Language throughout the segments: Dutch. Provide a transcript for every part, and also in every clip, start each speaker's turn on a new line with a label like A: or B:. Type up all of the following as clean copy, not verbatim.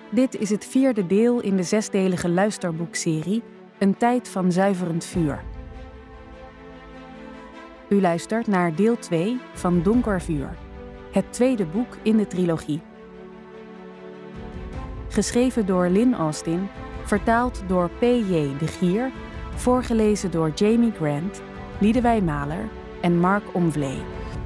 A: Dit is het 4e deel in de 6-delige luisterboekserie Een tijd van zuiverend vuur. U luistert naar deel 2 van Donker Vuur, het 2e boek in de trilogie. Geschreven door Lynn Austin, vertaald door P.J. de Gier, voorgelezen door Jamie Grant, Liedewij Maler en Mark Omvlee.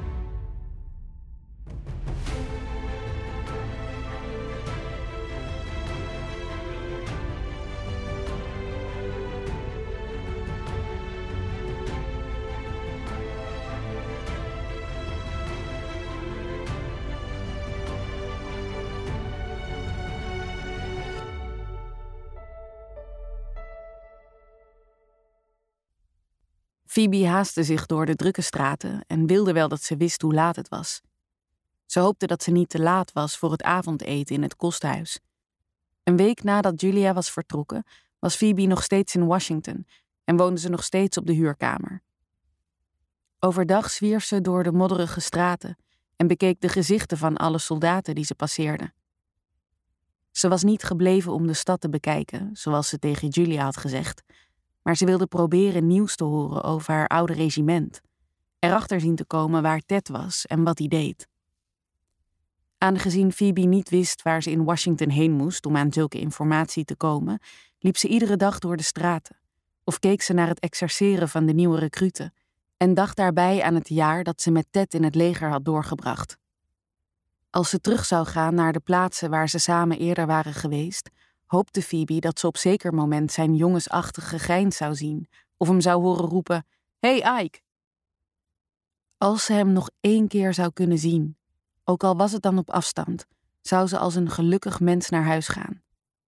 A: Phoebe haastte zich door de drukke straten en wilde wel dat ze wist hoe laat het was. Ze hoopte dat ze niet te laat was voor het avondeten in het kosthuis. Een week nadat Julia was vertrokken, was Phoebe nog steeds in Washington en woonde ze nog steeds op de huurkamer. Overdag zwierf ze door de modderige straten en bekeek de gezichten van alle soldaten die ze passeerde. Ze was niet gebleven om de stad te bekijken, zoals ze tegen Julia had gezegd, maar ze wilde proberen nieuws te horen over haar oude regiment, erachter zien te komen waar Ted was en wat hij deed. Aangezien Phoebe niet wist waar ze in Washington heen moest om aan zulke informatie te komen, liep ze iedere dag door de straten, of keek ze naar het exerceren van de nieuwe recruten en dacht daarbij aan het jaar dat ze met Ted in het leger had doorgebracht. Als ze terug zou gaan naar de plaatsen waar ze samen eerder waren geweest, hoopte Phoebe dat ze op zeker moment zijn jongensachtige grijns zou zien of hem zou horen roepen, "Hey Ike!" Als ze hem nog 1 keer zou kunnen zien, ook al was het dan op afstand, zou ze als een gelukkig mens naar huis gaan.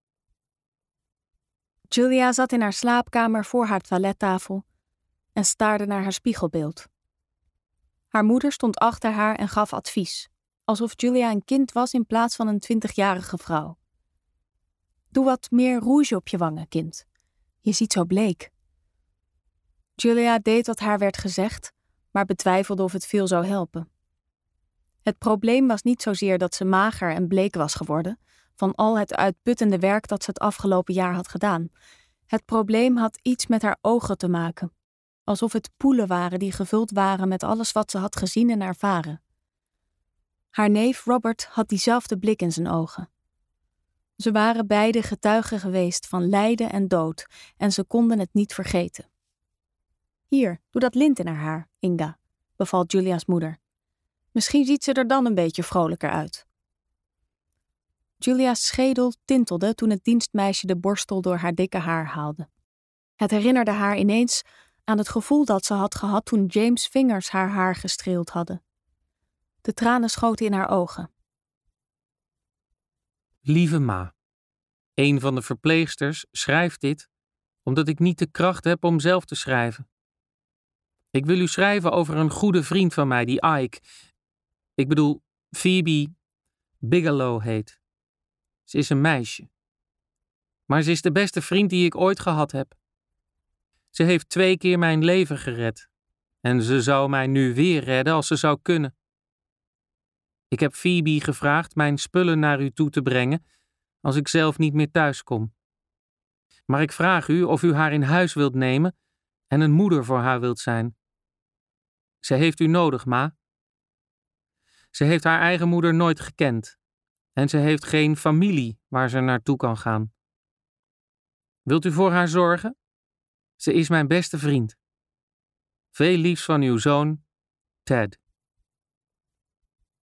B: Julia zat in haar slaapkamer voor haar toilettafel en staarde naar haar spiegelbeeld. Haar moeder stond achter haar en gaf advies, alsof Julia een kind was in plaats van een 20-jarige vrouw. Doe wat meer rouge op je wangen, kind. Je ziet zo bleek. Julia deed wat haar werd gezegd, maar betwijfelde of het veel zou helpen. Het probleem was niet zozeer dat ze mager en bleek was geworden, van al het uitputtende werk dat ze het afgelopen jaar had gedaan. Het probleem had iets met haar ogen te maken, alsof het poelen waren die gevuld waren met alles wat ze had gezien en ervaren. Haar neef Robert had diezelfde blik in zijn ogen. Ze waren beide getuigen geweest van lijden en dood en ze konden het niet vergeten. Hier, doe dat lint in haar haar, Inga, beval Julia's moeder. Misschien ziet ze er dan een beetje vrolijker uit. Julia's schedel tintelde toen het dienstmeisje de borstel door haar dikke haar haalde. Het herinnerde haar ineens aan het gevoel dat ze had gehad toen James' vingers haar haar gestreeld hadden. De tranen schoten in haar ogen.
C: Lieve ma, een van de verpleegsters schrijft dit omdat ik niet de kracht heb om zelf te schrijven. Ik wil u schrijven over een goede vriend van mij die Ike, ik bedoel Phoebe Bigelow heet. Ze is een meisje. Maar ze is de beste vriend die ik ooit gehad heb. Ze heeft 2 keer mijn leven gered. En ze zou mij nu weer redden als ze zou kunnen. Ik heb Phoebe gevraagd mijn spullen naar u toe te brengen als ik zelf niet meer thuis kom. Maar ik vraag u of u haar in huis wilt nemen en een moeder voor haar wilt zijn. Ze heeft u nodig, ma. Ze heeft haar eigen moeder nooit gekend. En ze heeft geen familie waar ze naartoe kan gaan. Wilt u voor haar zorgen? Ze is mijn beste vriend. Veel liefs van uw zoon, Ted.